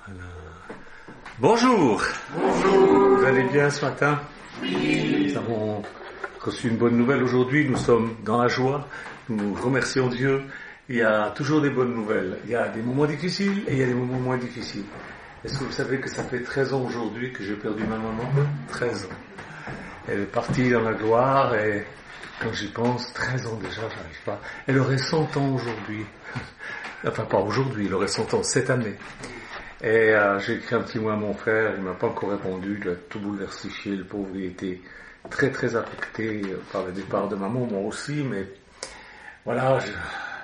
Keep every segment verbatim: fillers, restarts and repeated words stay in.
Voilà. Bonjour. Bonjour. Vous allez bien ce matin? Oui. Nous avons reçu une bonne nouvelle aujourd'hui, nous sommes dans la joie, nous remercions Dieu. Il y a toujours des bonnes nouvelles. Il y a des moments difficiles et il y a des moments moins difficiles. Est-ce que vous savez que ça fait treize ans aujourd'hui que j'ai perdu ma maman? treize ans. Elle est partie dans la gloire et quand j'y pense, treize ans déjà, j'arrive pas. Elle aurait cent ans aujourd'hui. Enfin, pas aujourd'hui, elle aurait cent ans cette année. Et euh, j'ai écrit un petit mot à mon frère, il m'a pas encore répondu, il a tout bouleversifié, le pauvre, il était très très affecté par le départ de maman, moi aussi, mais voilà, je...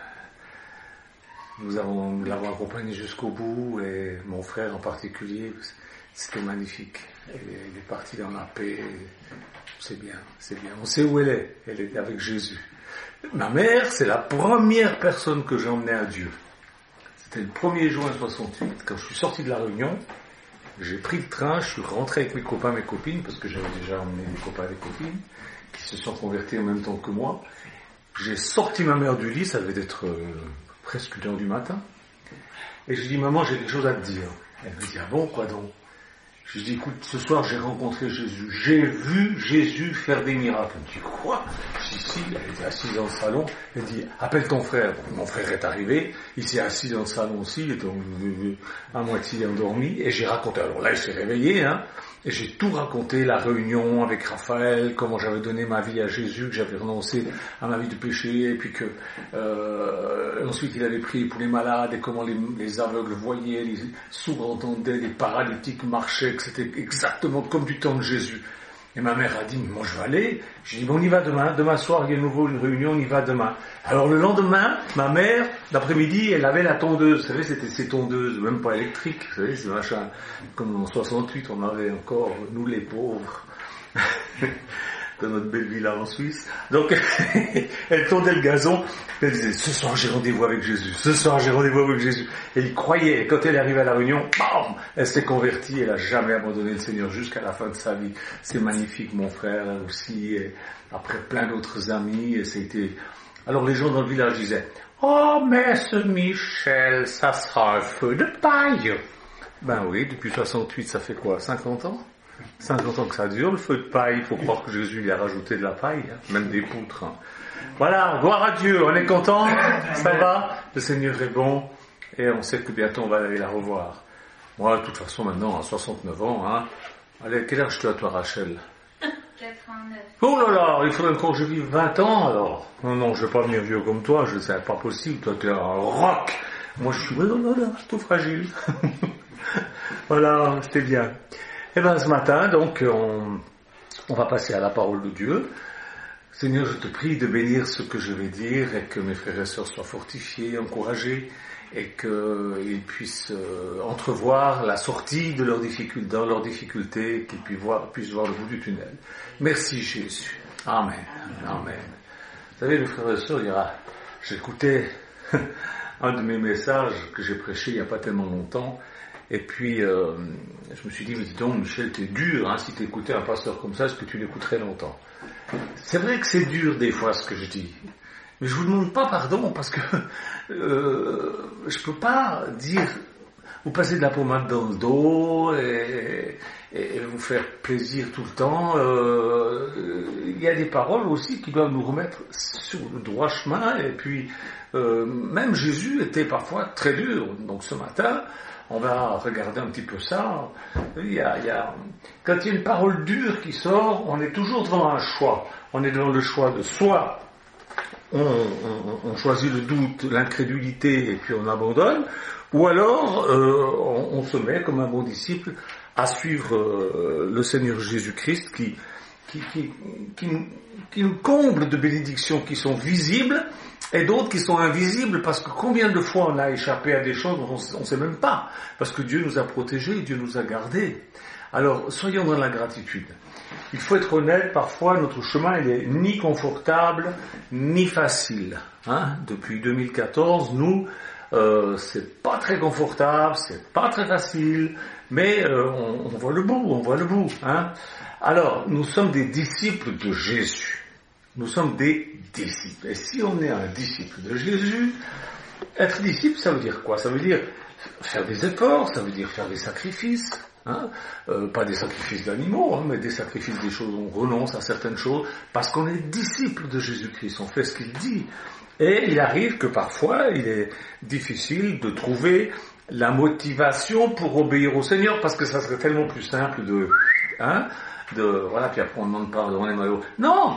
nous avons, nous l'avons accompagné jusqu'au bout, et mon frère en particulier, c'était magnifique. Elle est, elle est partie dans la paix, c'est bien, c'est bien. On sait où elle est, elle est avec Jésus. Ma mère, c'est la première personne que j'ai emmenée à Dieu. C'était le premier juin soixante-huit, quand je suis sorti de la Réunion, j'ai pris le train, je suis rentré avec mes copains, mes copines, parce que j'avais déjà emmené des copains et des copines, qui se sont convertis en même temps que moi. J'ai sorti ma mère du lit, ça devait être euh, presque une heure du matin, et je lui dis, maman, j'ai quelque chose à te dire. Elle me dit, ah bon, quoi donc? Je lui dis, écoute, ce soir j'ai rencontré Jésus, j'ai vu Jésus faire des miracles. Elle me dit, quoi? Je dis, si, elle était assise dans le salon, elle dit, appelle ton frère. Bon, mon frère est arrivé, il s'est assis dans le salon aussi, il était à moitié endormi, et j'ai raconté, alors là il s'est réveillé, hein, et j'ai tout raconté, la réunion avec Raphaël, comment j'avais donné ma vie à Jésus, que j'avais renoncé à ma vie de péché, et puis que euh, ensuite il avait prié pour les malades, et comment les, les aveugles voyaient, les sourds entendaient, les paralytiques marchaient, que c'était exactement comme du temps de Jésus. Et ma mère a dit, mais moi je vais aller. J'ai dit, bon, on y va demain. Demain soir, il y a de nouveau une réunion, on y va demain. Alors le lendemain, ma mère, l'après-midi, elle avait la tondeuse. Vous savez, c'était ces tondeuses, même pas électriques. Vous savez, c'est machin. Comme en soixante-huit, on avait encore, nous les pauvres, dans notre belle villa en Suisse. Donc, elle tondait le gazon. Elle disait, ce soir j'ai rendez-vous avec Jésus. Ce soir j'ai rendez-vous avec Jésus. Et il croyait. Et quand elle est arrivée à la réunion, bam, elle s'est convertie. Elle a jamais abandonné le Seigneur jusqu'à la fin de sa vie. C'est magnifique, mon frère aussi. Et après plein d'autres amis. Et c'était... Alors les gens dans le village disaient, oh, mais ce Michel, ça sera un feu de paille. Ben oui, depuis soixante-huit, ça fait quoi, cinquante ans? cinquante ans que ça dure, le feu de paille. Il faut croire que Jésus lui a rajouté de la paille, hein, même des poutres. Hein. Voilà, gloire à Dieu, on est content, ça va, le Seigneur est bon, et on sait que bientôt on va aller la revoir. Moi, de toute façon, maintenant, à soixante-neuf ans, hein. Allez, quel âge tu as, toi, Rachel? quatre-vingt-neuf. Oh là là, il faudrait encore que je vive vingt ans, alors. Non, non, je vais pas venir vieux comme toi, je sais pas possible, toi, tu es un roc. Moi, je suis, oh là là, tout fragile. Voilà, c'était bien. Et bien, ce matin, donc, on, on va passer à la parole de Dieu. Seigneur, je te prie de bénir ce que je vais dire et que mes frères et sœurs soient fortifiés, encouragés et qu'ils puissent euh, entrevoir la sortie de leurs difficultés, dans leurs difficultés, qu'ils puissent voir, puissent voir le bout du tunnel. Merci Jésus. Amen. Amen. Vous savez, mes frères et sœurs, il y a, j'écoutais un de mes messages que j'ai prêché il n'y a pas tellement longtemps. Et puis, euh, je me suis dit, mais dis donc, Michel, t'es dur, hein, si t'écoutais un pasteur comme ça, est-ce que tu l'écouterais longtemps? C'est vrai que c'est dur des fois ce que je dis, mais je vous demande pas pardon parce que euh, je peux pas dire, vous passer de la pommade dans le dos et, et vous faire plaisir tout le temps. Euh, il y a des paroles aussi qui doivent nous remettre sur le droit chemin. Et puis, euh, même Jésus était parfois très dur. Donc ce matin, on va regarder un petit peu ça. Il y a, il y a, quand il y a une parole dure qui sort, on est toujours devant un choix. On est devant le choix de soit on, on, on choisit le doute, l'incrédulité et puis on abandonne, ou alors euh, on, on se met comme un bon disciple à suivre euh, le Seigneur Jésus-Christ qui, qui, qui, qui, qui nous comble de bénédictions qui sont visibles et d'autres qui sont invisibles, parce que combien de fois on a échappé à des choses dont on ne sait même pas, parce que Dieu nous a protégés, Dieu nous a gardés. Alors, soyons dans la gratitude. Il faut être honnête, parfois notre chemin il est ni confortable, ni facile. Hein? Depuis deux mille quatorze, nous, euh, c'est pas très confortable, c'est pas très facile, mais euh, on, on voit le bout, on voit le bout. Hein? Alors, nous sommes des disciples de Jésus. Nous sommes des disciples. Et si on est un disciple de Jésus, être disciple, ça veut dire quoi? Ça veut dire faire des efforts, ça veut dire faire des sacrifices. Hein, euh, pas des sacrifices d'animaux, hein, mais des sacrifices des choses, on renonce à certaines choses, parce qu'on est disciple de Jésus-Christ, on fait ce qu'il dit. Et il arrive que parfois, il est difficile de trouver la motivation pour obéir au Seigneur, parce que ça serait tellement plus simple de... Hein, de voilà, puis après on ne demande pardon, on est malheureux. Non,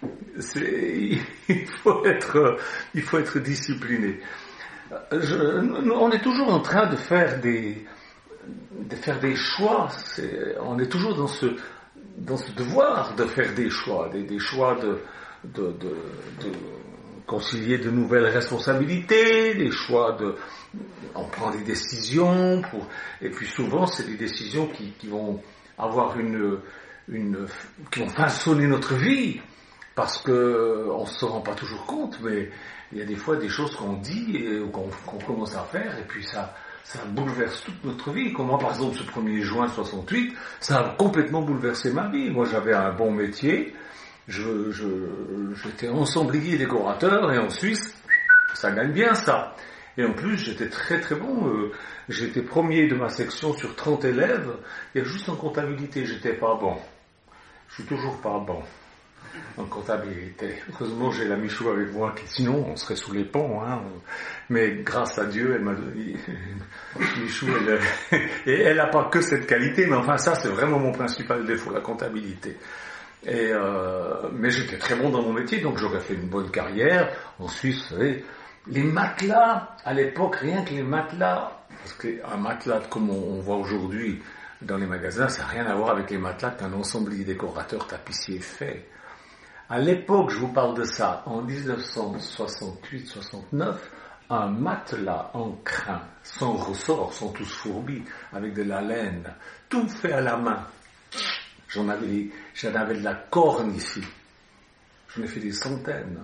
c'est, il faut être, il faut être discipliné. Je, on est toujours en train de faire des... de faire des choix, c'est, on est toujours dans ce, dans ce devoir de faire des choix, des, des choix de, de, de, de concilier de nouvelles responsabilités, des choix de, on prend des décisions, pour, et puis souvent c'est des décisions qui, qui vont avoir une, une, qui vont façonner notre vie, parce que on se rend pas toujours compte, mais il y a des fois des choses qu'on dit et qu'on, qu'on commence à faire, et puis ça, ça bouleverse toute notre vie. Comme moi, par exemple, ce premier juin soixante-huit, ça a complètement bouleversé ma vie. Moi, j'avais un bon métier, je, je, j'étais ensemblier décorateur, et en Suisse, ça gagne bien ça. Et en plus, j'étais très très bon, euh, j'étais premier de ma section sur trente élèves, et juste en comptabilité, j'étais pas bon. Je suis toujours pas bon en comptabilité. Heureusement, j'ai la Michou avec moi, qui, sinon on serait sous les ponts, hein. Mais grâce à Dieu, elle m'a donné, Michou, elle, et elle n'a pas que cette qualité, mais enfin ça, c'est vraiment mon principal défaut, la comptabilité. Et euh, mais j'étais très bon dans mon métier, donc j'aurais fait une bonne carrière. En Suisse, vous savez, les matelas, à l'époque, rien que les matelas, parce qu'un matelas comme on, on voit aujourd'hui dans les magasins, ça n'a rien à voir avec les matelas qu'un ensemblier décorateur tapissier fait. À l'époque, je vous parle de ça, en dix-neuf cent soixante-huit soixante-neuf, un matelas en crin, sans ressort, sans tous fourbis, avec de la laine, tout fait à la main. J'en avais, j'en avais de la corne ici. J'en ai fait des centaines.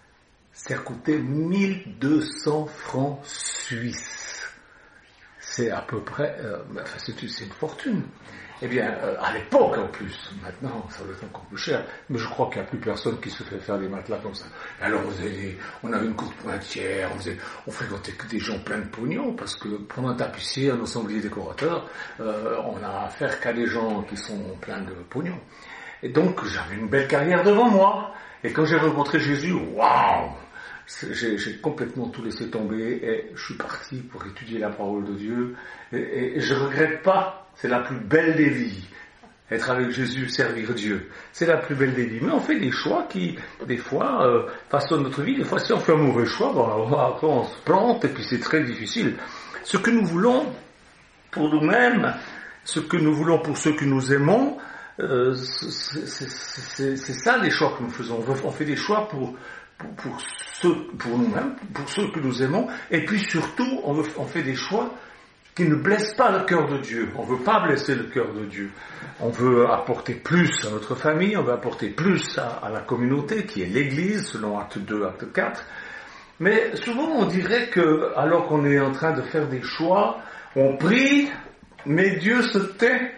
Ça a coûté mille deux cents francs suisses. C'est à peu près, euh, enfin, c'est, c'est une fortune. Eh bien, euh, à l'époque en plus, maintenant ça doit être encore plus cher, mais je crois qu'il n'y a plus personne qui se fait faire des matelas comme ça. Et alors on, faisait, on avait une courte pointière, on, faisait, on fréquentait que des gens pleins de pognon, parce que pour un tapissier, un ensemblier décorateur, euh, on a affaire qu'à des gens qui sont pleins de pognon. Et donc j'avais une belle carrière devant moi, et quand j'ai rencontré Jésus, waouh, j'ai, j'ai complètement tout laissé tomber, et je suis parti pour étudier la parole de Dieu, et, et, et je ne regrette pas. C'est la plus belle des vies. Être avec Jésus, servir Dieu. C'est la plus belle des vies. Mais on fait des choix qui, des fois, euh, façonnent notre vie. Des fois, si on fait un mauvais choix, bon, après on se plante et puis c'est très difficile. Ce que nous voulons pour nous-mêmes, ce que nous voulons pour ceux que nous aimons, euh, c'est, c'est, c'est, c'est ça les choix que nous faisons. On fait des choix pour, pour, pour, ceux, pour nous-mêmes, pour ceux que nous aimons. Et puis surtout, on, veut, on fait des choix qui ne blesse pas le cœur de Dieu. On ne veut pas blesser le cœur de Dieu. On veut apporter plus à notre famille, on veut apporter plus à, à la communauté, qui est l'Église, selon Acte deux, Acte quatre. Mais souvent, on dirait que, alors qu'on est en train de faire des choix, on prie, mais Dieu se tait.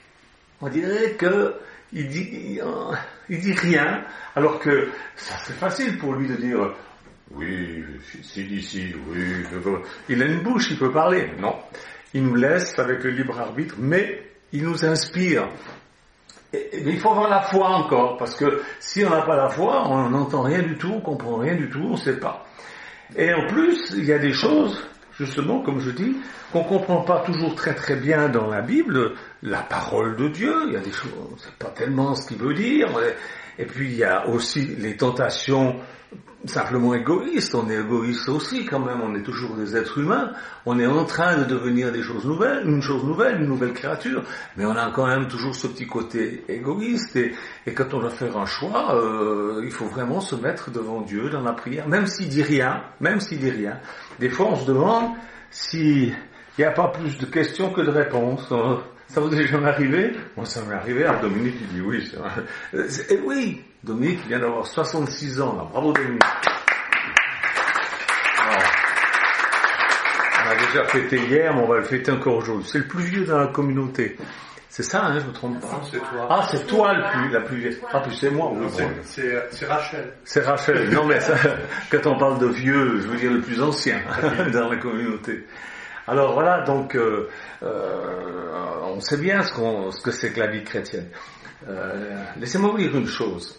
On dirait que il dit, il, il dit rien, alors que ça c'est facile pour lui de dire oui, c'est d'ici, oui, je veux. Il a une bouche, il peut parler. Non. Il nous laisse avec le libre arbitre, mais il nous inspire. Et, mais il faut avoir la foi encore, parce que si on n'a pas la foi, on n'entend rien du tout, on comprend rien du tout, on ne sait pas. Et en plus, il y a des choses, justement, comme je dis, qu'on ne comprend pas toujours très très bien dans la Bible, la parole de Dieu, il y a des choses, on ne sait pas tellement ce qu'il veut dire, et puis il y a aussi les tentations simplement égoïstes, on est égoïste aussi quand même, on est toujours des êtres humains, on est en train de devenir des choses nouvelles, une chose nouvelle, une nouvelle créature, mais on a quand même toujours ce petit côté égoïste, et, et quand on doit faire un choix, euh, il faut vraiment se mettre devant Dieu dans la prière, même s'il dit rien, même s'il dit rien. Des fois on se demande s'il n'y a pas plus de questions que de réponses. Ça vous est jamais arrivé? Moi ça m'est arrivé, alors Dominique il dit oui, c'est vrai. Et oui, Dominique vient d'avoir soixante-six ans, là. Bravo Dominique. Alors, on a déjà fêté hier, mais on va le fêter encore aujourd'hui. C'est le plus vieux dans la communauté. C'est ça, hein, je me trompe pas. C'est toi. Ah, c'est toi le plus, la plus vieille. Ah, puis c'est moi. Non, c'est, c'est, c'est Rachel. C'est Rachel. Non, mais ça, quand on parle de vieux, je veux dire le plus ancien dans la communauté. Alors voilà, donc euh, euh, on sait bien ce, qu'on, ce que c'est que la vie chrétienne. Euh, laissez-moi vous dire une chose.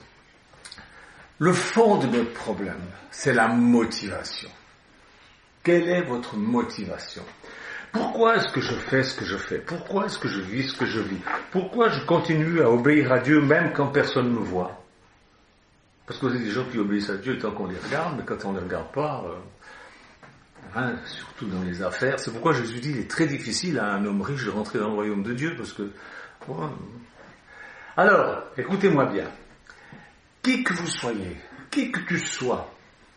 Le fond de notre problème, c'est la motivation. Quelle est votre motivation ? Pourquoi est-ce que je fais ce que je fais ? Pourquoi est-ce que je vis ce que je vis ? Pourquoi je continue à obéir à Dieu même quand personne ne me voit ? Parce que vous avez des gens qui obéissent à Dieu tant qu'on les regarde, mais quand on ne les regarde pas, euh, hein, surtout dans les affaires, c'est pourquoi Jésus dit qu'il est très difficile à un homme riche de rentrer dans le royaume de Dieu, parce que... Ouais. Alors, écoutez-moi bien. Qui que vous soyez, qui que tu sois,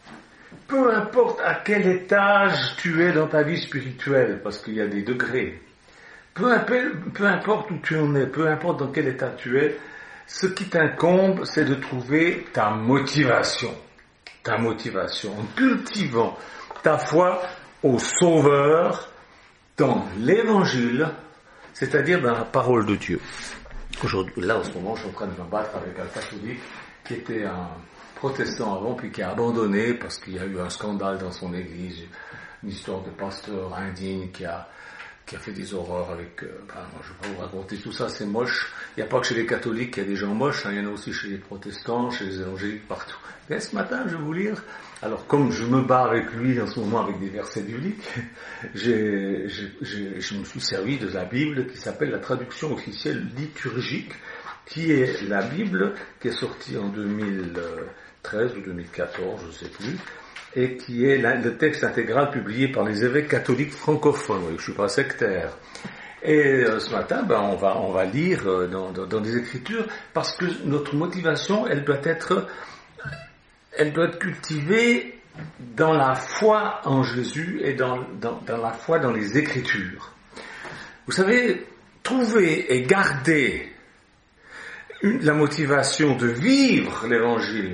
peu importe à quel étage tu es dans ta vie spirituelle, parce qu'il y a des degrés, peu, peu importe où tu en es, peu importe dans quel état tu es, ce qui t'incombe, c'est de trouver ta motivation. Ta motivation, en cultivant ta foi au Sauveur dans l'Évangile, c'est-à-dire dans la parole de Dieu. Aujourd'hui, là, en ce moment, je suis en train de me battre avec un catholique qui était un protestant avant, puis qui a abandonné parce qu'il y a eu un scandale dans son église, une histoire de pasteur indigne qui a, qui a fait des horreurs avec... Euh, ben, moi, je ne vais pas vous raconter tout ça, c'est moche. Il n'y a pas que chez les catholiques qu'il y a des gens moches, hein, il y en a aussi chez les protestants, chez les évangéliques, partout. Et ce matin, je vais vous lire, alors comme je me bats avec lui en ce moment avec des versets bibliques, j'ai, j'ai, j'ai, je me suis servi de la Bible qui s'appelle la traduction officielle liturgique, qui est la Bible qui est sortie en deux mille treize ou deux mille quatorze, je ne sais plus, et qui est la, le texte intégral publié par les évêques catholiques francophones. Oui, je ne suis pas sectaire. Et euh, ce matin, ben, on va on va lire euh, dans, dans, dans des Écritures, parce que notre motivation, elle doit être, elle doit être cultivée dans la foi en Jésus et dans, dans, dans la foi dans les Écritures. Vous savez, trouver et garder une, la motivation de vivre l'Évangile,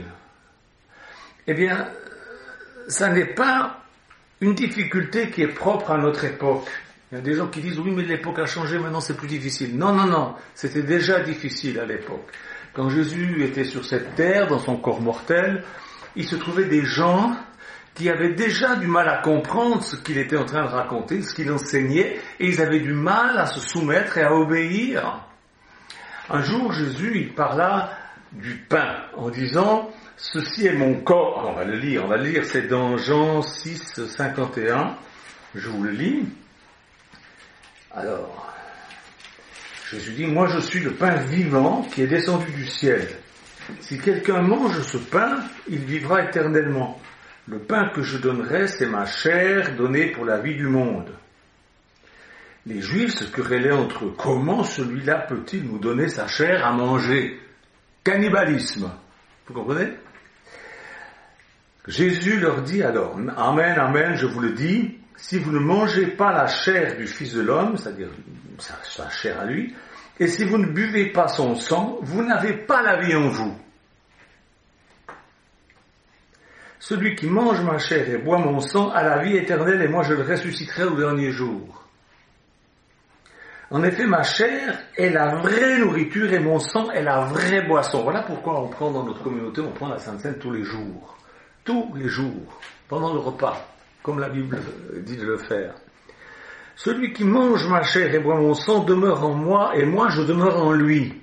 eh bien, ça n'est pas une difficulté qui est propre à notre époque. Il y a des gens qui disent, oui, mais l'époque a changé, maintenant c'est plus difficile. Non, non, non, c'était déjà difficile à l'époque. Quand Jésus était sur cette terre, dans son corps mortel, il se trouvait des gens qui avaient déjà du mal à comprendre ce qu'il était en train de raconter, ce qu'il enseignait, et ils avaient du mal à se soumettre et à obéir. Un jour, Jésus, il parla du pain, en disant, ceci est mon corps. On va le lire, on va le lire, c'est dans Jean six, cinquante et un, je vous le lis. Alors, Jésus dit, moi je suis le pain vivant qui est descendu du ciel. Si quelqu'un mange ce pain, il vivra éternellement. Le pain que je donnerai, c'est ma chair donnée pour la vie du monde. Les Juifs se querellaient entre eux. Comment celui-là peut-il nous donner sa chair à manger ? Cannibalisme. Vous comprenez ? Jésus leur dit alors, Amen, Amen, je vous le dis, si vous ne mangez pas la chair du Fils de l'homme, c'est-à-dire sa, sa chair à lui, et si vous ne buvez pas son sang, vous n'avez pas la vie en vous. Celui qui mange ma chair et boit mon sang a la vie éternelle, et moi je le ressusciterai au dernier jour. En effet, ma chair est la vraie nourriture et mon sang est la vraie boisson. Voilà pourquoi on prend dans notre communauté, on prend la Sainte Seine tous les jours. Tous les jours, pendant le repas, comme la Bible dit de le faire. Celui qui mange ma chair et boit mon sang demeure en moi et moi je demeure en lui.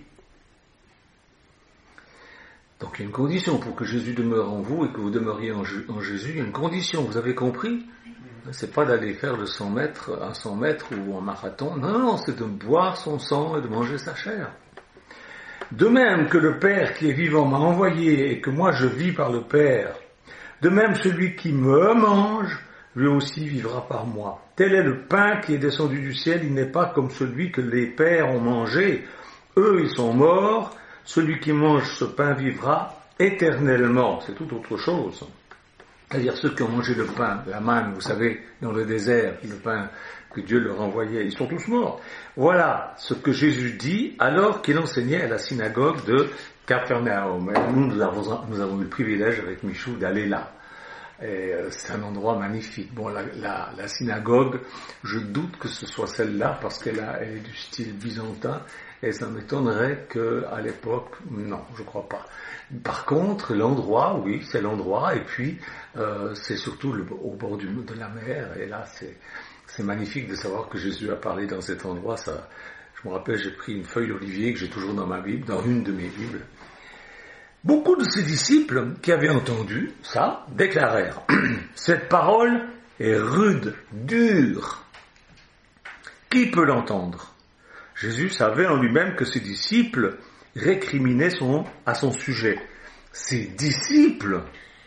Donc il y a une condition pour que Jésus demeure en vous et que vous demeuriez en, en Jésus. Il y a une condition, vous avez compris ? C'est pas d'aller faire le cent mètres, un cent mètres ou un marathon. Non, non, c'est de boire son sang et de manger sa chair. De même que le Père qui est vivant m'a envoyé et que moi je vis par le Père, de même celui qui me mange, lui aussi vivra par moi. Tel est le pain qui est descendu du ciel, il n'est pas comme celui que les pères ont mangé. Eux, ils sont morts. Celui qui mange ce pain vivra éternellement. C'est tout autre chose. C'est-à-dire ceux qui ont mangé le pain, la manne, vous savez, dans le désert, le pain que Dieu leur envoyait, ils sont tous morts. Voilà ce que Jésus dit alors qu'il enseignait à la synagogue de Capharnaüm. Nous, nous avons, nous avons eu le privilège avec Michou d'aller là. Et c'est un endroit magnifique. Bon, la, la, la synagogue, je doute que ce soit celle-là parce qu'elle a, elle est du style byzantin et ça m'étonnerait qu'à l'époque, non, je crois pas. Par contre, l'endroit, oui, c'est l'endroit et puis euh, c'est surtout le, au bord du, de la mer et là, c'est, c'est magnifique de savoir que Jésus a parlé dans cet endroit. Ça, je me rappelle, j'ai pris une feuille d'olivier que j'ai toujours dans ma Bible, dans une de mes Bibles. Beaucoup de ses disciples qui avaient entendu ça déclarèrent « Cette parole est rude, dure. Qui peut l'entendre ?» Jésus savait en lui-même que ses disciples récriminaient son, à son sujet. Ses disciples,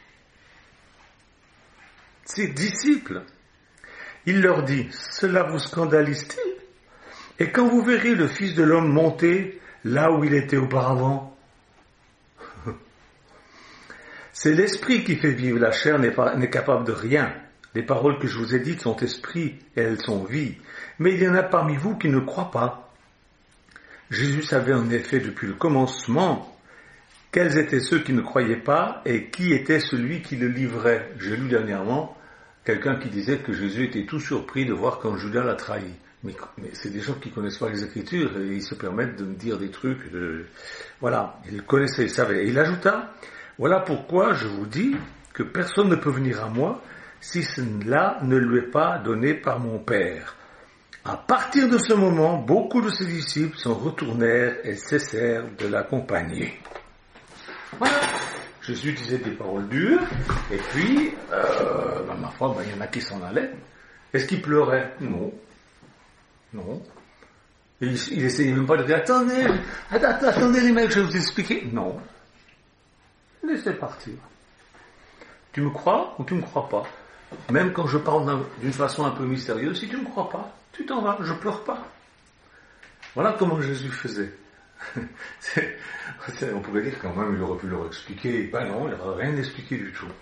ses disciples, il leur dit, cela vous scandalise-t-il? Et quand vous verrez le Fils de l'homme monter là où il était auparavant? C'est l'esprit qui fait vivre, la chair n'est, pas, n'est capable de rien. Les paroles que je vous ai dites sont esprit et elles sont vie. Mais il y en a parmi vous qui ne croient pas. Jésus savait en effet depuis le commencement quels étaient ceux qui ne croyaient pas et qui était celui qui le livrait. J'ai lu dernièrement quelqu'un qui disait que Jésus était tout surpris de voir quand Judas l'a trahi. Mais, mais c'est des gens qui ne connaissent pas les Écritures et ils se permettent de me dire des trucs. De... Voilà, il connaissait, il savait. Et il ajouta, voilà pourquoi je vous dis que personne ne peut venir à moi si cela ne lui est pas donné par mon Père. À partir de ce moment, beaucoup de ses disciples s'en retournèrent et cessèrent de l'accompagner. Voilà. Jésus disait des paroles dures, et puis, euh, ben, ma foi, ben, il y en a qui s'en allaient. Est-ce qu'il pleurait? Non. Non. Et il, il essayait même pas de dire, attendez, attendez, attendez les mecs, je vais vous expliquer. Non. Laissez partir. Tu me crois ou tu me crois pas? Même quand je parle d'une façon un peu mystérieuse, si tu me crois pas, tu t'en vas, je pleure pas. Voilà comment Jésus faisait. c'est, c'est, on pourrait dire quand même, il aurait pu leur expliquer. Ben non, il n'aurait rien expliqué du tout.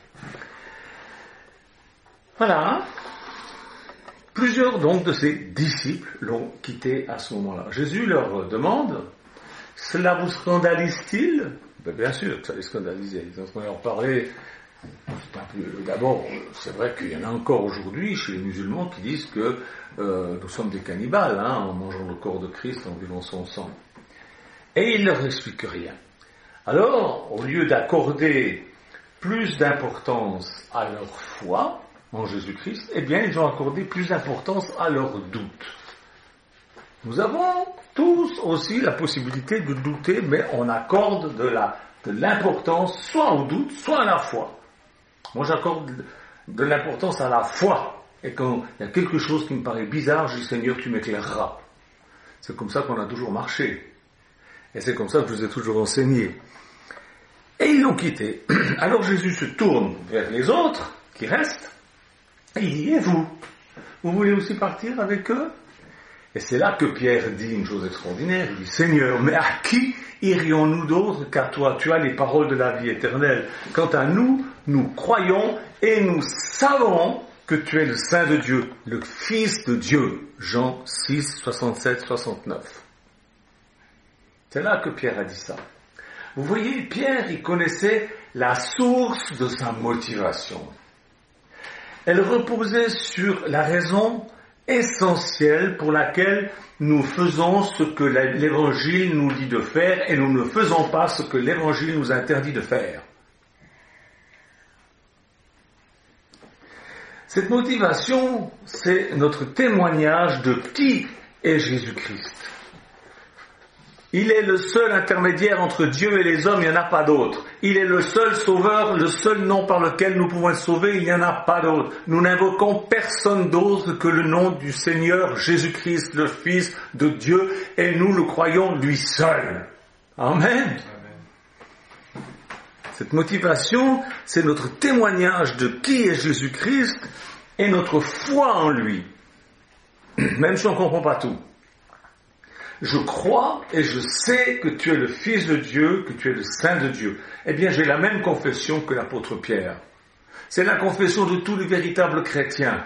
Voilà. Plusieurs donc de ses disciples l'ont quitté à ce moment-là. Jésus leur demande, cela vous scandalise-t-il? Ben bien sûr que ça les scandalisait. Ils ont en train de leur parler. D'abord, c'est vrai qu'il y en a encore aujourd'hui chez les musulmans qui disent que euh, nous sommes des cannibales, hein, en mangeant le corps de Christ, en buvant son sang. Et ils ne leur expliquent rien. Alors, au lieu d'accorder plus d'importance à leur foi en Jésus-Christ, eh bien, ils ont accordé plus d'importance à leur doute. Nous avons tous aussi la possibilité de douter, mais on accorde de, la, de l'importance soit au doute, soit à la foi. Moi, j'accorde de l'importance à la foi. Et quand il y a quelque chose qui me paraît bizarre, je dis, Seigneur, tu m'éclaireras. C'est comme ça qu'on a toujours marché. Et c'est comme ça que je vous ai toujours enseigné. Et ils l'ont quitté. Alors Jésus se tourne vers les autres, qui restent, et il dit, et vous? Vous voulez aussi partir avec eux? Et c'est là que Pierre dit une chose extraordinaire. Il dit, Seigneur, mais à qui irions-nous d'autres qu'à toi? Tu as les paroles de la vie éternelle. Quant à nous, nous croyons et nous savons que tu es le Saint de Dieu, le Fils de Dieu. Jean six, soixante-sept, soixante-neuf. C'est là que Pierre a dit ça. Vous voyez, Pierre, il connaissait la source de sa motivation. Elle reposait sur la raison essentielle pour laquelle nous faisons ce que l'Évangile nous dit de faire et nous ne faisons pas ce que l'Évangile nous interdit de faire. Cette motivation, c'est notre témoignage de qui est Jésus-Christ. Il est le seul intermédiaire entre Dieu et les hommes, il n'y en a pas d'autre. Il est le seul sauveur, le seul nom par lequel nous pouvons être sauvés, il n'y en a pas d'autre. Nous n'invoquons personne d'autre que le nom du Seigneur Jésus-Christ, le Fils de Dieu, et nous le croyons lui seul. Amen. Amen. Cette motivation, c'est notre témoignage de qui est Jésus-Christ et notre foi en lui. Même si on ne comprend pas tout. Je crois et je sais que tu es le Fils de Dieu, que tu es le Saint de Dieu. Eh bien, j'ai la même confession que l'apôtre Pierre. C'est la confession de tous les véritables chrétiens.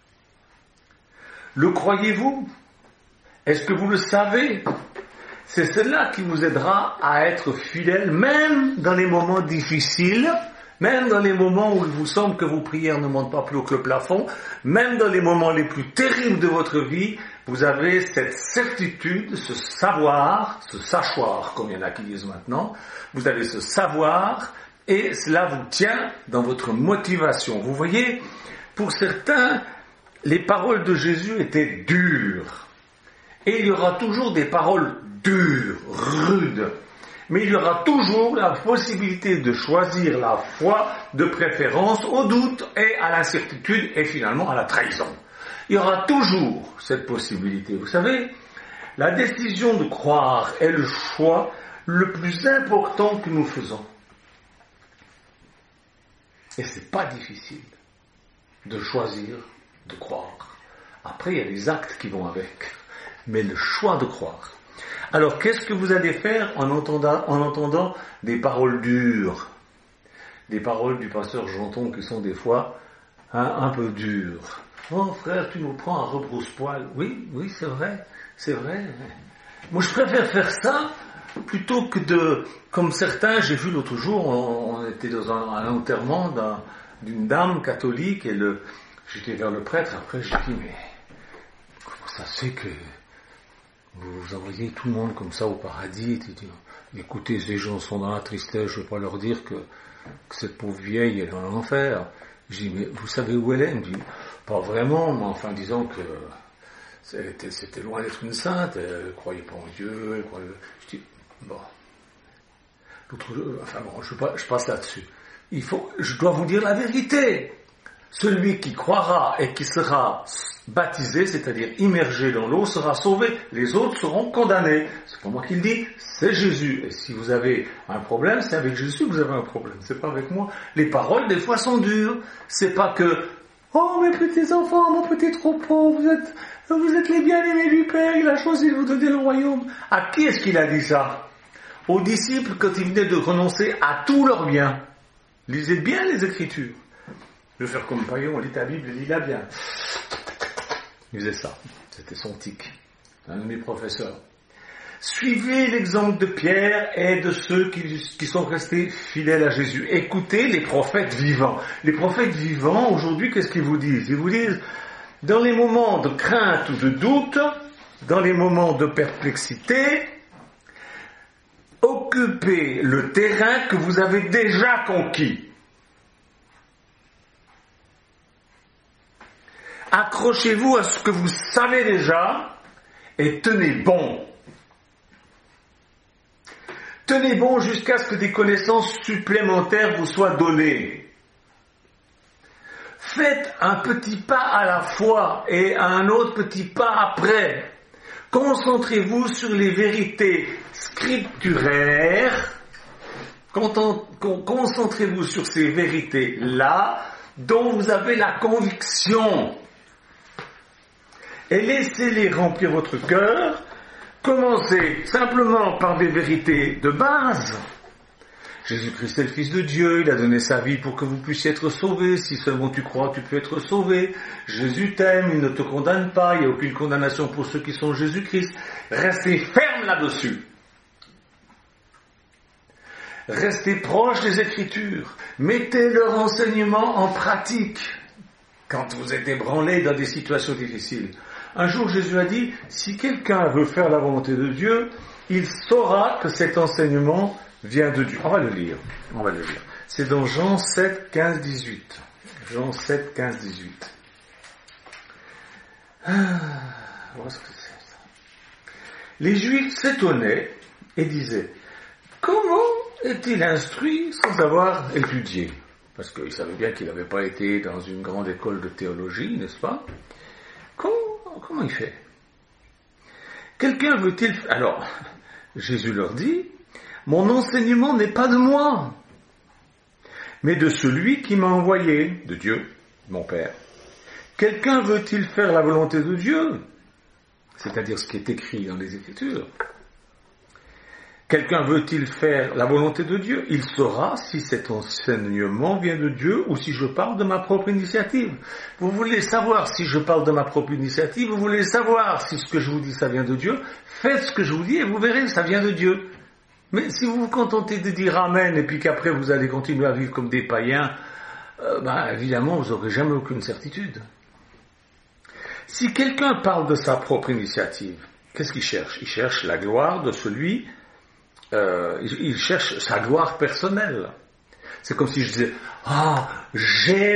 Le croyez-vous? Est-ce que vous le savez? C'est cela qui vous aidera à être fidèle, même dans les moments difficiles, même dans les moments où il vous semble que vos prières ne montent pas plus haut que le plafond, même dans les moments les plus terribles de votre vie, vous avez cette certitude, ce savoir, ce sachoir, comme il y en a qui disent maintenant, vous avez ce savoir et cela vous tient dans votre motivation. Vous voyez, pour certains, les paroles de Jésus étaient dures. Et il y aura toujours des paroles dures, rudes. Mais il y aura toujours la possibilité de choisir la foi de préférence au doute et à l'incertitude et finalement à la trahison. Il y aura toujours cette possibilité. Vous savez, la décision de croire est le choix le plus important que nous faisons. Et c'est pas difficile de choisir de croire. Après, il y a les actes qui vont avec. Mais le choix de croire. Alors, qu'est-ce que vous allez faire en entendant, en entendant des paroles dures? Des paroles du pasteur Janton qui sont des fois hein, un peu dures. Oh frère, tu nous prends à rebrousse-poil. Oui, oui, c'est vrai, c'est vrai. Moi, je préfère faire ça plutôt que de, comme certains, j'ai vu l'autre jour, on, on était dans un, un enterrement d'un, d'une dame catholique et le, j'étais vers le prêtre. Après, je dis mais comment ça se fait que vous envoyez tout le monde comme ça au paradis? Écoutez, ces gens sont dans la tristesse, je ne vais pas leur dire que, que cette pauvre vieille elle est dans l'enfer. Je dis, mais vous savez où elle est? Elle me dit, pas vraiment, mais enfin disons que c'était, c'était loin d'être une sainte, elle ne croyait pas en Dieu, elle croyait... Je dis, bon. L'autre, enfin bon, je, je passe là-dessus. Il faut, je dois vous dire la vérité. Celui qui croira et qui sera baptisé, c'est-à-dire immergé dans l'eau, sera sauvé. Les autres seront condamnés. C'est pas moi qui le dis, c'est Jésus. Et si vous avez un problème, c'est avec Jésus que vous avez un problème. C'est pas avec moi. Les paroles, des fois, sont dures. C'est pas que, oh, mes petits enfants, mon petit troupeau, vous êtes, vous êtes les bien-aimés du Père, il a choisi de vous donner le royaume. À qui est-ce qu'il a dit ça? Aux disciples, quand ils venaient de renoncer à tous leurs biens. Lisez bien les Écritures. Je vais faire comme Paillon, on lit ta Bible, lis-la bien. Il faisait ça. C'était son tic. Un de mes professeurs. Suivez l'exemple de Pierre et de ceux qui, qui sont restés fidèles à Jésus. Écoutez les prophètes vivants. Les prophètes vivants, aujourd'hui, qu'est-ce qu'ils vous disent? Ils vous disent, dans les moments de crainte ou de doute, dans les moments de perplexité, occupez le terrain que vous avez déjà conquis. Accrochez-vous à ce que vous savez déjà et tenez bon. Tenez bon jusqu'à ce que des connaissances supplémentaires vous soient données. Faites un petit pas à la fois et un autre petit pas après. Concentrez-vous sur les vérités scripturaires. Concentrez-vous sur ces vérités-là dont vous avez la conviction. Et laissez-les remplir votre cœur. Commencez simplement par des vérités de base. Jésus-Christ est le Fils de Dieu, il a donné sa vie pour que vous puissiez être sauvés. Si seulement tu crois, tu peux être sauvé. Jésus t'aime, il ne te condamne pas, il n'y a aucune condamnation pour ceux qui sont en Jésus-Christ. Restez ferme là-dessus. Restez proche des Écritures. Mettez leur enseignement en pratique quand vous êtes ébranlés dans des situations difficiles. Un jour, Jésus a dit, si quelqu'un veut faire la volonté de Dieu, il saura que cet enseignement vient de Dieu. On va le lire. On va le lire. C'est dans Jean sept, quinze, dix-huit. Jean sept, quinze, dix-huit. Ah, où est-ce que c'est ça? Les Juifs s'étonnaient et disaient, comment est-il instruit sans avoir étudié? Parce qu'ils savaient bien qu'il n'avait pas été dans une grande école de théologie, n'est-ce pas? Comment, comment il fait? Quelqu'un veut-il... Alors, Jésus leur dit, mon enseignement n'est pas de moi, mais de celui qui m'a envoyé, de Dieu, mon Père. Quelqu'un veut-il faire la volonté de Dieu? C'est-à-dire ce qui est écrit dans les Écritures. Quelqu'un veut-il faire la volonté de Dieu? Il saura si cet enseignement vient de Dieu ou si je parle de ma propre initiative. Vous voulez savoir si je parle de ma propre initiative? Vous voulez savoir si ce que je vous dis, ça vient de Dieu? Faites ce que je vous dis et vous verrez, ça vient de Dieu. Mais si vous vous contentez de dire Amen et puis qu'après vous allez continuer à vivre comme des païens, euh, ben, évidemment, vous n'aurez jamais aucune certitude. Si quelqu'un parle de sa propre initiative, qu'est-ce qu'il cherche? Il cherche la gloire de celui... Euh, il cherche sa gloire personnelle. C'est comme si je disais, ah, j'ai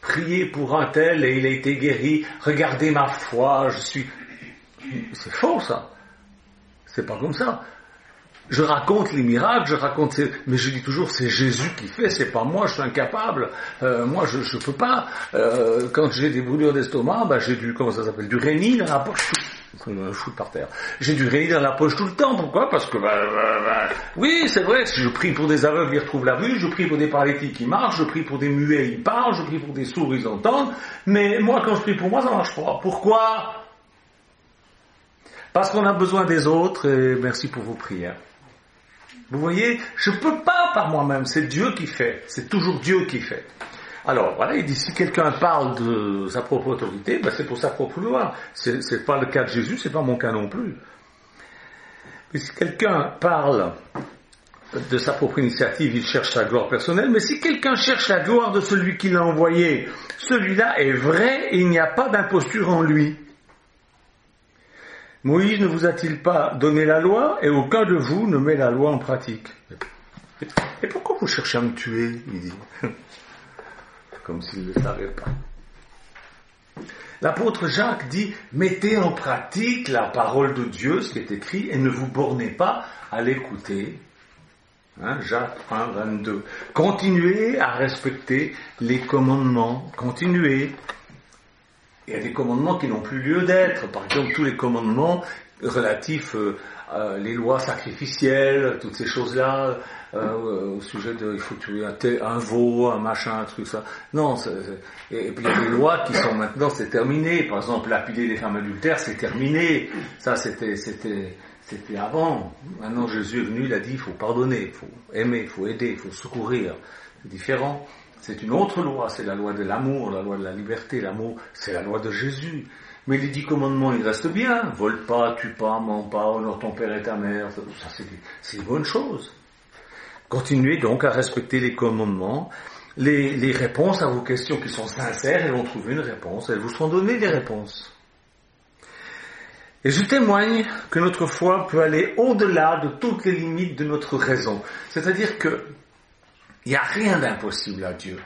priez pour un tel et il a été guéri, regardez ma foi, je suis... C'est faux ça. C'est pas comme ça. Je raconte les miracles, je raconte, mais je dis toujours c'est Jésus qui fait, c'est pas moi, je suis incapable. Euh, moi, je je peux pas. Euh, quand j'ai des brûlures d'estomac, bah j'ai du comment ça s'appelle, du Réni dans la poche. Je me fous par terre. J'ai du Réni dans la poche tout le temps. Pourquoi? Parce que bah, bah, bah, oui, c'est vrai. Si je prie pour des aveugles, ils retrouvent la vue. Je prie pour des paralytiques, qui marchent. Je prie pour des muets, ils parlent. Je prie pour des sourds, ils entendent. Mais moi, quand je prie pour moi, ça marche pas. Pourquoi? Parce qu'on a besoin des autres. Et merci pour vos prières. Vous voyez, je ne peux pas par moi-même, c'est Dieu qui fait, c'est toujours Dieu qui fait. Alors, voilà, il dit, si quelqu'un parle de sa propre autorité, ben c'est pour sa propre gloire. C'est, c'est pas le cas de Jésus, c'est pas mon cas non plus. Mais si quelqu'un parle de sa propre initiative, il cherche sa gloire personnelle, mais si quelqu'un cherche la gloire de celui qui l'a envoyé, celui-là est vrai et il n'y a pas d'imposture en lui. Moïse ne vous a-t-il pas donné la loi et aucun de vous ne met la loi en pratique? Et pourquoi vous cherchez à me tuer? Il dit. Comme s'il ne le savait pas. L'apôtre Jacques dit, mettez en pratique la parole de Dieu, ce qui est écrit, et ne vous bornez pas à l'écouter. Hein, Jacques un, vingt-deux. Continuez à respecter les commandements. Continuez. Il y a des commandements qui n'ont plus lieu d'être. Par exemple, tous les commandements relatifs euh, euh, les lois sacrificielles, toutes ces choses-là, euh, au sujet de il faut tuer un, un veau, un machin, un truc ça. Non, c'est, c'est, et, et puis il y a des lois qui sont maintenant, c'est terminé. Par exemple, lapider les femmes adultères, c'est terminé. Ça, c'était, c'était, c'était avant. Maintenant, Jésus est venu, il a dit, il faut pardonner, il faut aimer, il faut aider, il faut secourir. C'est différent. C'est une autre loi, c'est la loi de l'amour, la loi de la liberté. L'amour, c'est la loi de Jésus. Mais les dix commandements, ils restent bien. Vole pas, tue pas, mens pas, honore ton père et ta mère. Ça, c'est, c'est une bonne chose. Continuez donc à respecter les commandements. Les, les réponses à vos questions qui sont sincères, elles vont trouver une réponse. Elles vous seront données des réponses. Et je témoigne que notre foi peut aller au-delà de toutes les limites de notre raison. C'est-à-dire que il n'y a rien d'impossible à Dieu.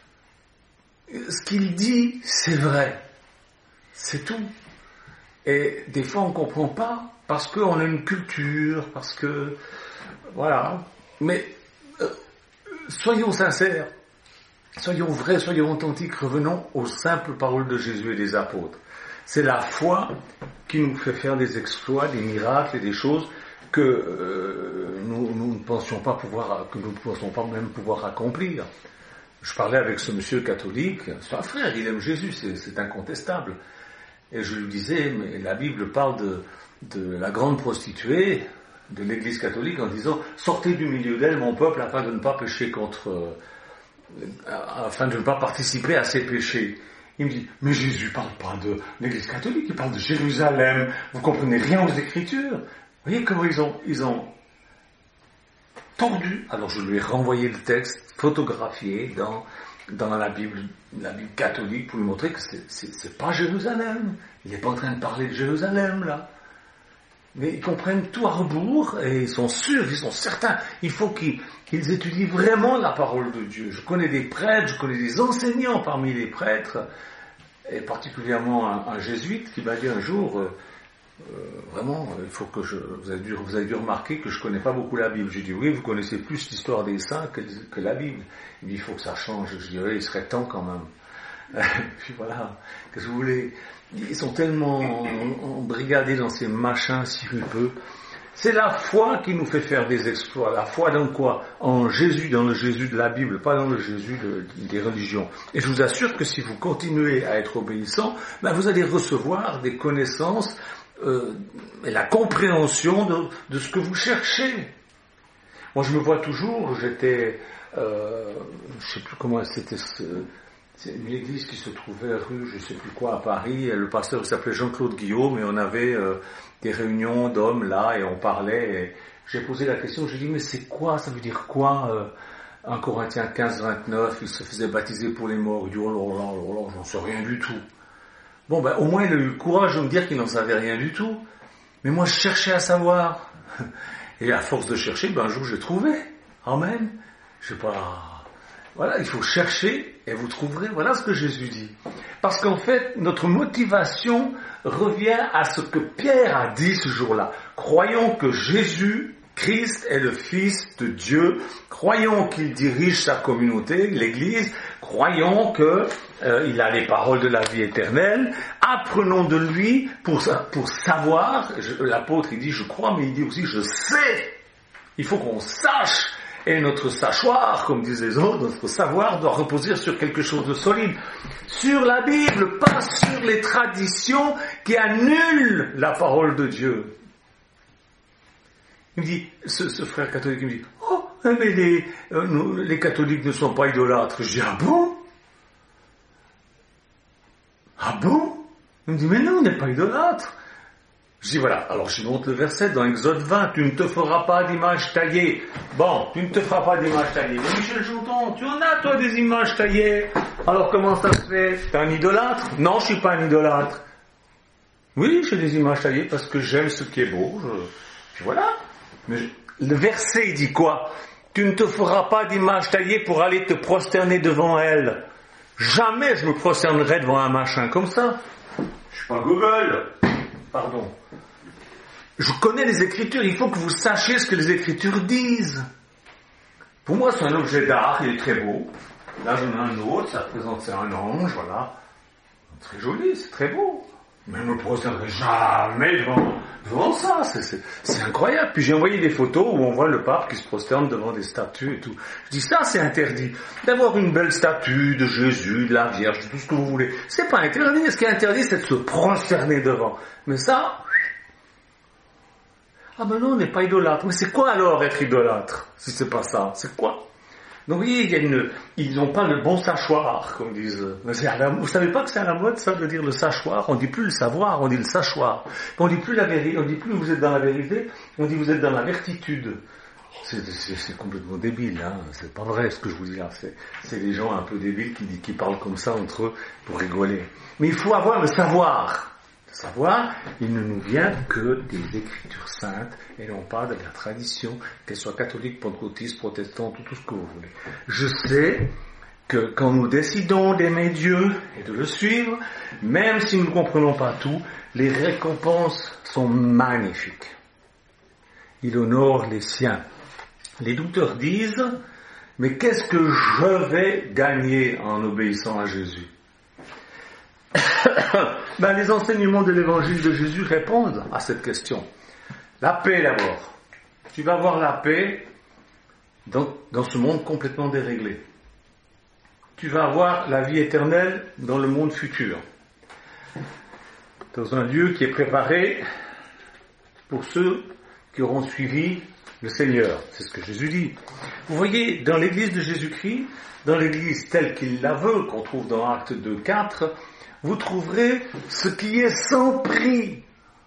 Ce qu'il dit, c'est vrai. C'est tout. Et des fois, on ne comprend pas, parce qu'on a une culture, parce que... Voilà. Mais euh, soyons sincères, soyons vrais, soyons authentiques, revenons aux simples paroles de Jésus et des apôtres. C'est la foi qui nous fait faire des exploits, des miracles et des choses que euh, nous, nous ne pensions pas pouvoir, que nous ne pensions pas même pouvoir accomplir. Je parlais avec ce monsieur catholique, c'est un frère, il aime Jésus, c'est, c'est incontestable. Et je lui disais, mais la Bible parle de, de la grande prostituée de l'Église catholique en disant, sortez du milieu d'elle, mon peuple, afin de ne pas pécher contre, euh, afin de ne pas participer à ses péchés. Il me dit, mais Jésus parle pas de l'Église catholique, il parle de Jérusalem, vous comprenez rien aux Écritures. Vous voyez comment ils ont, ils ont tordu. Alors je lui ai renvoyé le texte photographié dans, dans la Bible, la Bible catholique pour lui montrer que c'est, c'est, c'est pas Jérusalem. Il n'est pas en train de parler de Jérusalem là. Mais ils comprennent tout à rebours et ils sont sûrs, ils sont certains. Il faut qu'ils, qu'ils étudient vraiment la parole de Dieu. Je connais des prêtres, je connais des enseignants parmi les prêtres, et particulièrement un, un jésuite qui m'a dit un jour... Euh, Euh, vraiment, il faut que je, vous avez dû, vous avez dû remarquer que je connais pas beaucoup la Bible. J'ai dit, oui, vous connaissez plus l'histoire des saints que, que la Bible. Il dit, il faut que ça change. Je dis, oui, il serait temps quand même. Puis voilà, qu'est-ce que vous voulez? Ils sont tellement embrigadés dans ces machins sirupeux. C'est la foi qui nous fait faire des exploits. La foi dans quoi? En Jésus, dans le Jésus de la Bible, pas dans le Jésus de, des religions. Et je vous assure que si vous continuez à être obéissant, ben vous allez recevoir des connaissances Euh, et la compréhension de, de ce que vous cherchez. Moi, je me vois toujours, j'étais, euh, je sais plus comment c'était, c'est une église qui se trouvait rue, je sais plus quoi, à Paris. Le pasteur s'appelait Jean-Claude Guillaume et on avait euh, des réunions d'hommes là et on parlait. Et j'ai posé la question, j'ai dit mais c'est quoi, ça veut dire quoi euh, un Corinthiens quinze, vingt-neuf, il se faisait baptiser pour les morts. Il dit oh là là là là, j'en sais rien du tout. Bon, ben, au moins, il a eu le courage de me dire qu'il n'en savait rien du tout. Mais moi, je cherchais à savoir. Et à force de chercher, ben, un jour, j'ai trouvé. Amen. Je sais pas. Voilà, il faut chercher et vous trouverez. Voilà ce que Jésus dit. Parce qu'en fait, notre motivation revient à ce que Pierre a dit ce jour-là. Croyons que Jésus, Christ, est le Fils de Dieu. Croyons qu'il dirige sa communauté, l'Église. Croyons qu'il euh, a les paroles de la vie éternelle. Apprenons de lui pour, pour savoir. Je, l'apôtre, il dit, je crois, mais il dit aussi, je sais. Il faut qu'on sache. Et notre sachoir, comme disent les autres, notre savoir doit reposer sur quelque chose de solide. Sur la Bible, pas sur les traditions qui annulent la parole de Dieu. Il me dit, ce, ce frère catholique, il me dit, oh, mais les, euh, nous, les catholiques ne sont pas idolâtres. Je dis, ah bon? Ah bon? Il me dit, mais non, on n'est pas idolâtre. Je dis voilà, alors je montre le verset dans Exode vingt, tu ne te feras pas d'image taillée. Bon, tu ne te feras pas d'image taillée. Mais Michel Jonton, tu en as toi des images taillées. Alors comment ça se fait? T'es un idolâtre? Non, je suis pas un idolâtre. Oui, j'ai des images taillées parce que j'aime ce qui est beau. Je... Puis voilà. Mais je... le verset il dit quoi? Tu ne te feras pas d'image taillée pour aller te prosterner devant elle. Jamais je me prosternerai devant un machin comme ça. Je suis pas Google. Pardon. Je connais les Écritures, il faut que vous sachiez ce que les Écritures disent. Pour moi, c'est un objet d'art, il est très beau. Là, j'en ai un autre, ça représente c'est un ange, voilà. Très joli, c'est très beau. Mais je ne me prosternerai jamais devant, devant ça, c'est, c'est, c'est incroyable. Puis j'ai envoyé des photos où on voit le pape qui se prosterne devant des statues et tout. Je dis, ça c'est interdit. D'avoir une belle statue de Jésus, de la Vierge, de tout ce que vous voulez. C'est pas interdit, ce qui est interdit, c'est de se prosterner devant. Mais ça, ah ben non, on n'est pas idolâtre. Mais c'est quoi alors être idolâtre, si c'est pas ça? C'est quoi? Donc vous voyez, il y a une, ils n'ont pas le bon sachoir, comme disent. Mais c'est à la, vous savez pas que c'est à la mode, ça, de dire le sachoir? On dit plus le savoir, on dit le sachoir. On dit plus la vérité, on dit plus vous êtes dans la vérité, on dit vous êtes dans la vertitude. C'est, c'est, c'est complètement débile, hein. C'est pas vrai ce que je vous dis là. C'est, c'est des gens un peu débiles qui, qui parlent comme ça entre eux pour rigoler. Mais il faut avoir le savoir. Le savoir, il ne nous vient que des Écritures saintes et non pas de la tradition, qu'elle soit catholique, pentecôtiste, protestante ou tout ce que vous voulez. Je sais que quand nous décidons d'aimer Dieu et de le suivre, même si nous ne comprenons pas tout, les récompenses sont magnifiques. Il honore les siens. Les douteurs disent, mais qu'est-ce que je vais gagner en obéissant à Jésus? Ben, les enseignements de l'évangile de Jésus répondent à cette question. La paix d'abord. Tu vas avoir la paix dans, dans ce monde complètement déréglé. Tu vas avoir la vie éternelle dans le monde futur. Dans un lieu qui est préparé pour ceux qui auront suivi le Seigneur. C'est ce que Jésus dit. Vous voyez, dans l'église de Jésus-Christ, dans l'église telle qu'il la veut, qu'on trouve dans Actes deux quatre, vous trouverez ce qui est sans prix.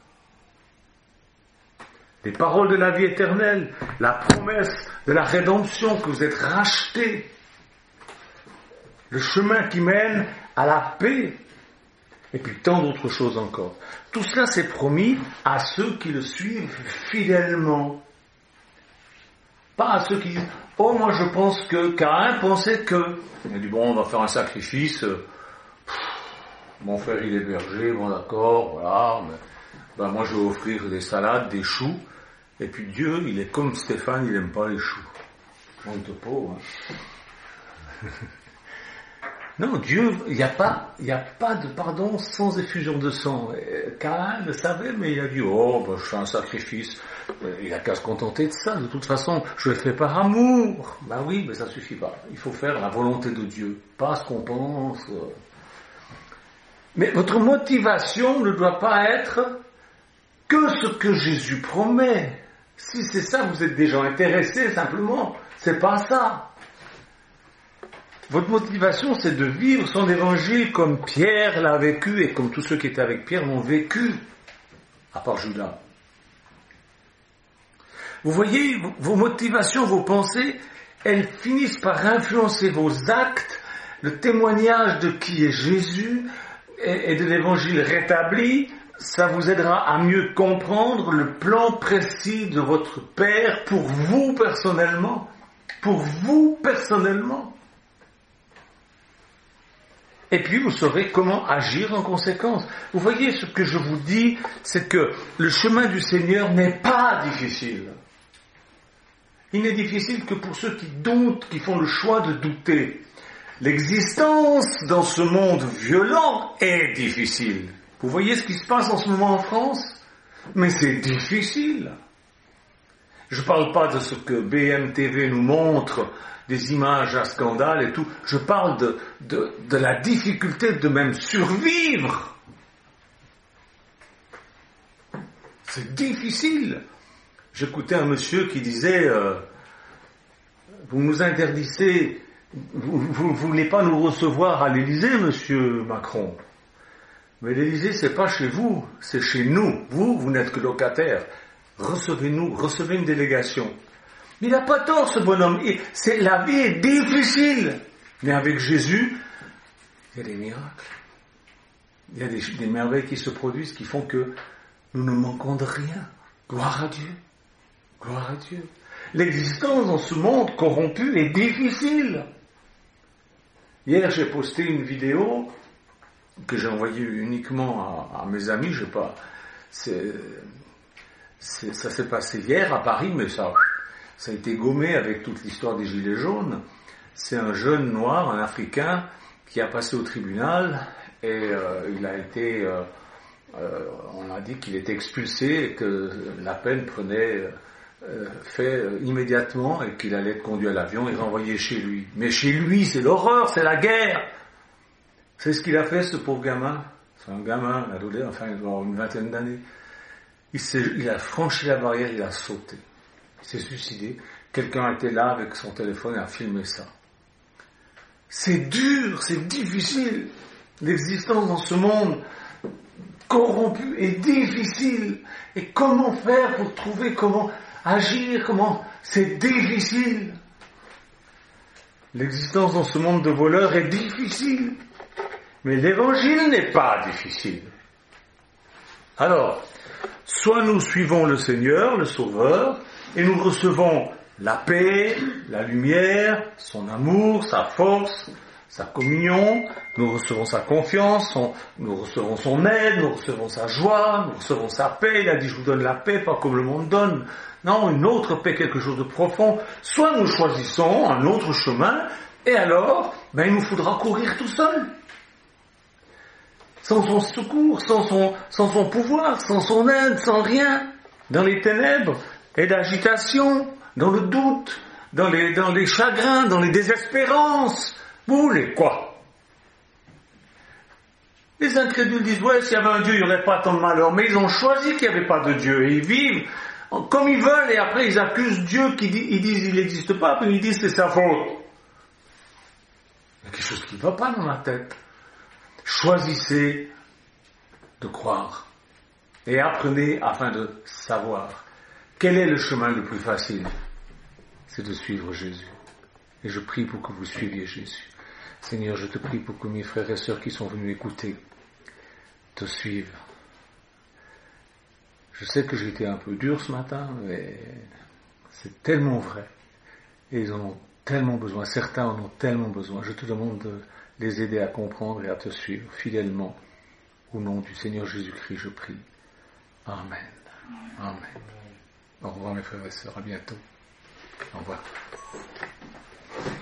Les paroles de la vie éternelle, la promesse de la rédemption, que vous êtes rachetés, le chemin qui mène à la paix, et puis tant d'autres choses encore. Tout cela c'est promis à ceux qui le suivent fidèlement. Pas à ceux qui disent, oh moi je pense que, Caïn pensait que, il a dit bon on va faire un sacrifice, mon frère il est berger, bon d'accord, voilà, mais, ben moi je vais offrir des salades, des choux, et puis Dieu il est comme Stéphane, il n'aime pas les choux. Honte de peau, hein. Non, Dieu, il n'y a pas, il n'y a pas de pardon sans effusion de sang. Caïn le savait, mais il a dit, oh, ben, je fais un sacrifice. Il n'a qu'à se contenter de ça. De toute façon, je le fais par amour. Ben oui, mais ça suffit pas. Il faut faire la volonté de Dieu, pas ce qu'on pense. Mais votre motivation ne doit pas être que ce que Jésus promet. Si c'est ça, vous êtes déjà intéressé simplement. C'est pas ça. Votre motivation, c'est de vivre son évangile comme Pierre l'a vécu et comme tous ceux qui étaient avec Pierre l'ont vécu, à part Judas. Vous voyez, vos motivations, vos pensées, elles finissent par influencer vos actes, le témoignage de qui est Jésus et de l'évangile rétabli. Ça vous aidera à mieux comprendre le plan précis de votre Père pour vous personnellement. Pour vous personnellement. et puis vous saurez comment agir en conséquence. Vous voyez, ce que je vous dis, c'est que le chemin du Seigneur n'est pas difficile. Il n'est difficile que pour ceux qui doutent, qui font le choix de douter. L'existence dans ce monde violent est difficile. Vous voyez ce qui se passe en ce moment en France? Mais c'est difficile. Je ne parle pas de ce que B M T V nous montre, des images à scandale et tout. Je parle de, de, de la difficulté de même survivre. C'est difficile. J'écoutais un monsieur qui disait euh, vous nous interdisez, vous ne voulez pas nous recevoir à l'Élysée, monsieur Macron. Mais l'Élysée, c'est pas chez vous, c'est chez nous. Vous, vous n'êtes que locataire. Recevez-nous, recevez une délégation. Mais il n'a pas tort, ce bonhomme. C'est, la vie est difficile. Mais avec Jésus, il y a des miracles. Il y a des, des merveilles qui se produisent qui font que nous ne manquons de rien. Gloire à Dieu. Gloire à Dieu. L'existence dans ce monde corrompu est difficile. Hier, j'ai posté une vidéo que j'ai envoyée uniquement à, à mes amis. Je sais pas. C'est, c'est, ça s'est passé hier à Paris, mais ça, ça a été gommé avec toute l'histoire des Gilets jaunes. C'est un jeune noir, un Africain, qui a passé au tribunal et euh, il a été. Euh, euh, on a dit qu'il était expulsé et que la peine prenait. Euh, fait euh, immédiatement et qu'il allait être conduit à l'avion et renvoyé chez lui. Mais chez lui, c'est l'horreur, c'est la guerre. C'est ce qu'il a fait, ce pauvre gamin. C'est un gamin, un adolescent, enfin, il doit avoir une vingtaine d'années. Il, s'est, il a franchi la barrière, il a sauté. Il s'est suicidé. Quelqu'un était là avec son téléphone et a filmé ça. C'est dur, c'est difficile. L'existence dans ce monde corrompu est difficile. Et comment faire pour trouver comment agir, comment... C'est difficile. L'existence dans ce monde de voleurs est difficile. Mais l'évangile n'est pas difficile. Alors, soit nous suivons le Seigneur, le Sauveur, et nous recevons la paix, la lumière, son amour, sa force, sa communion, nous recevons sa confiance, son, nous recevons son aide, nous recevons sa joie, nous recevons sa paix. Il a dit, je vous donne la paix, pas comme le monde donne. Non, une autre paix, quelque chose de profond. Soit nous choisissons un autre chemin, et alors, ben, il nous faudra courir tout seul. Sans son secours, sans son, sans son pouvoir, sans son aide, sans rien. Dans les ténèbres et l'agitation, dans le doute, dans les, dans les chagrins, dans les désespérances. Vous voulez quoi? Les incrédules disent, ouais, s'il y avait un Dieu, il n'y aurait pas tant de malheur. Mais ils ont choisi qu'il n'y avait pas de Dieu. Et ils vivent comme ils veulent, et après ils accusent Dieu, qui dit, ils disent il n'existe pas, puis ils disent c'est sa faute. Il y a quelque chose qui ne va pas dans la tête. Choisissez de croire. Et apprenez afin de savoir. Quel est le chemin le plus facile? C'est de suivre Jésus. Et je prie pour que vous suiviez Jésus. Seigneur, je te prie pour que mes frères et sœurs qui sont venus écouter te suivent. Je sais que j'ai été un peu dur ce matin, mais c'est tellement vrai. Et ils en ont tellement besoin. Certains en ont tellement besoin. Je te demande de les aider à comprendre et à te suivre fidèlement. Au nom du Seigneur Jésus-Christ, je prie. Amen. Amen. Au revoir mes frères et sœurs. À bientôt. Au revoir.